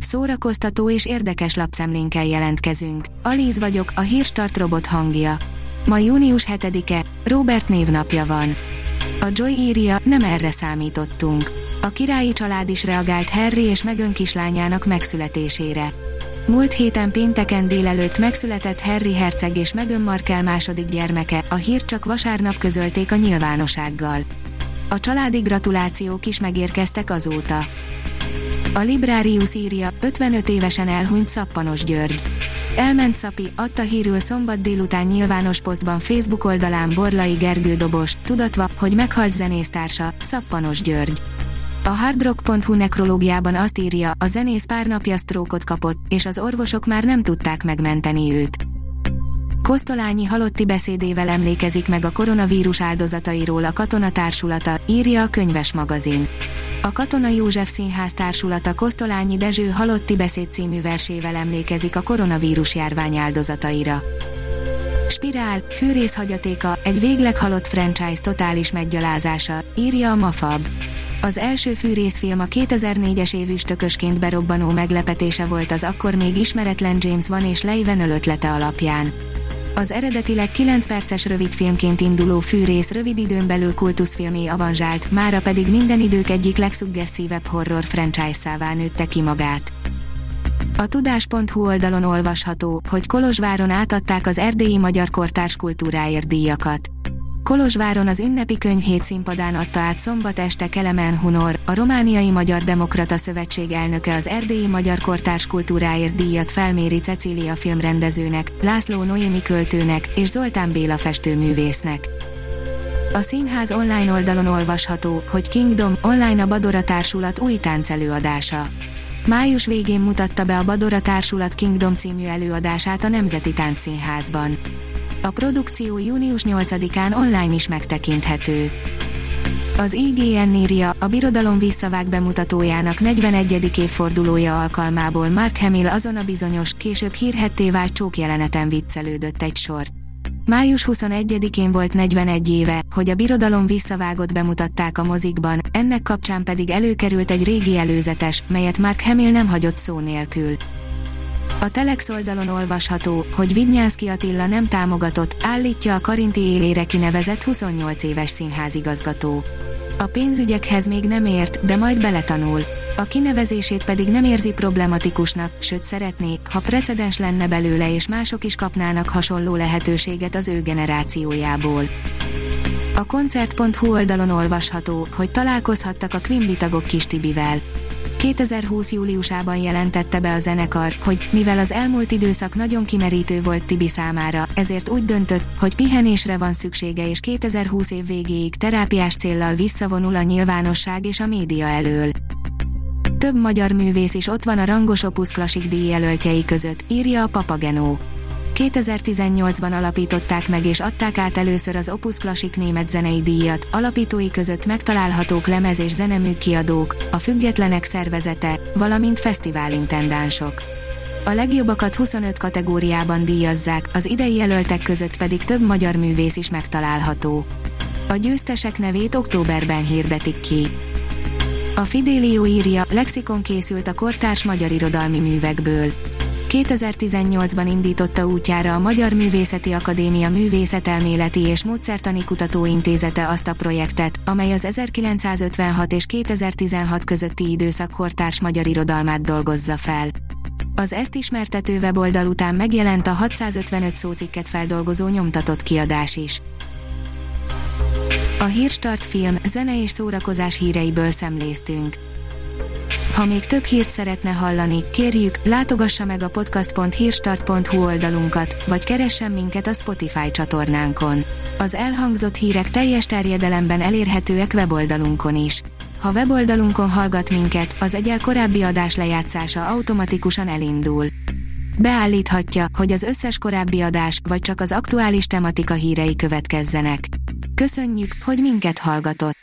szórakoztató és érdekes lapszemlénkkel jelentkezünk. Alíz vagyok, a Hírstart robot hangja. Ma június 7-e, Róbert névnapja van. A Joy írja, nem erre számítottunk. A királyi család is reagált Harry és Meghan kislányának megszületésére. Múlt héten pénteken délelőtt megszületett Harry herceg és Meghan Markle második gyermeke, a hírt csak vasárnap közölték a nyilvánossággal. A családi gratulációk is megérkeztek azóta. A Librarius írja, 55 évesen elhunyt Szappanos György. Elment Szapi, adta hírül szombat délután nyilvános posztban Facebook oldalán Borlai Gergő dobos, tudatva, hogy meghalt zenésztársa, Szappanos György. A hardrock.hu nekrológiában azt írja, a zenész pár napja sztrókot kapott, és az orvosok már nem tudták megmenteni őt. Kosztolányi halotti beszédével emlékezik meg a koronavírus áldozatairól a Katona társulata, írja a Könyves magazin. A Katona József Színház társulata Kosztolányi Dezső halotti beszéd című versével emlékezik a koronavírus járvány áldozataira. Spirál, fűrész hagyatéka, egy végleg halott franchise totális meggyalázása, írja a Mafab. Az első fűrészfilm a 2004-es év üstökösként berobbanó meglepetése volt az akkor még ismeretlen James Wan és Leigh Whannell ötlete alapján. Az eredetileg 9 perces rövidfilmként induló fűrész rövid időn belül kultuszfilmé avanzsált, mára pedig minden idők egyik legszuggeszívebb horror franchise-szává nőtte ki magát. A tudás.hu oldalon olvasható, hogy Kolozsváron átadták az erdélyi magyar kortárs kultúráért díjakat. Kolozsváron az ünnepi könyvhét színpadán adta át szombat este Kelemen Hunor, a Romániai Magyar Demokrata Szövetség elnöke az erdélyi magyar kortárs kultúráért díjat Felméri Cecília filmrendezőnek, László Noémi költőnek és Zoltán Béla festőművésznek. A színház online oldalon olvasható, hogy Kingdom online a Badora társulat új táncelőadása. Május végén mutatta be a Badora társulat Kingdom című előadását a Nemzeti Táncszínházban. A produkció június 8-án online is megtekinthető. Az IGN írja, a Birodalom visszavág bemutatójának 41. évfordulója alkalmából Mark Hamill azon a bizonyos, később hírhedté vált csókjeleneten viccelődött egy sort. Május 21-én volt 41 éve, hogy a Birodalom visszavágott bemutatták a mozikban, ennek kapcsán pedig előkerült egy régi előzetes, melyet Mark Hamill nem hagyott szó nélkül. A Telex oldalon olvasható, hogy Vidnyánszky Attila nem támogatott, állítja a Karinti élére kinevezett 28 éves színházigazgató. A pénzügyekhez még nem ért, de majd beletanul. A kinevezését pedig nem érzi problematikusnak, sőt szeretné, ha precedens lenne belőle és mások is kapnának hasonló lehetőséget az ő generációjából. A koncert.hu oldalon olvasható, hogy találkozhattak a Quimby tagok Kis Tibivel. 2020 júliusában jelentette be a zenekar, hogy mivel az elmúlt időszak nagyon kimerítő volt Tibi számára, ezért úgy döntött, hogy pihenésre van szüksége és 2020 év végéig terápiás céllal visszavonul a nyilvánosság és a média elől. Több magyar művész is ott van a rangos Opus Classic díjjelöltjei között, írja a Papageno. 2018-ban alapították meg és adták át először az Opus Classic német zenei díjat, alapítói között megtalálhatók lemez- és zeneműkiadók, a Függetlenek szervezete, valamint fesztiválintendánsok. A legjobbakat 25 kategóriában díjazzák, az idei jelöltek között pedig több magyar művész is megtalálható. A győztesek nevét októberben hirdetik ki. A Fidelio írja, lexikon készült a kortárs magyar irodalmi művekből. 2018-ban indította útjára a Magyar Művészeti Akadémia Művészetelméleti és Módszertani Kutatóintézete azt a projektet, amely az 1956 és 2016 közötti időszak kortárs magyar irodalmát dolgozza fel. Az ezt ismertető weboldal után megjelent a 655 szócikket feldolgozó nyomtatott kiadás is. A Hírstart film, zene és szórakozás híreiből szemléztünk. Ha még több hírt szeretne hallani, kérjük, látogassa meg a podcast.hírstart.hu oldalunkat, vagy keressen minket a Spotify csatornánkon. Az elhangzott hírek teljes terjedelemben elérhetőek weboldalunkon is. Ha weboldalunkon hallgat minket, az egyel korábbi adás lejátszása automatikusan elindul. Beállíthatja, hogy az összes korábbi adás, vagy csak az aktuális tematika hírei következzenek. Köszönjük, hogy minket hallgatott!